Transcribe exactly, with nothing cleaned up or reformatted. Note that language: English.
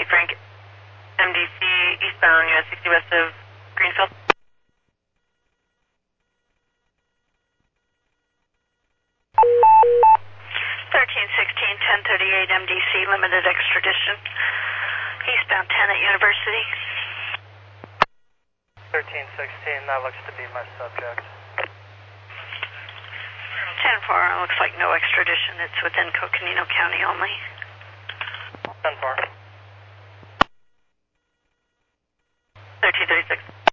Frank, M D C, eastbound U S sixty west of Greenfield. thirteen sixteen, ten thirty-eight M D C, limited extradition. Eastbound ten at University. thirteen sixteen, that looks to be my subject. ten four, looks like no extradition. It's within Coconino County only. ten four. thirteen thirty-six.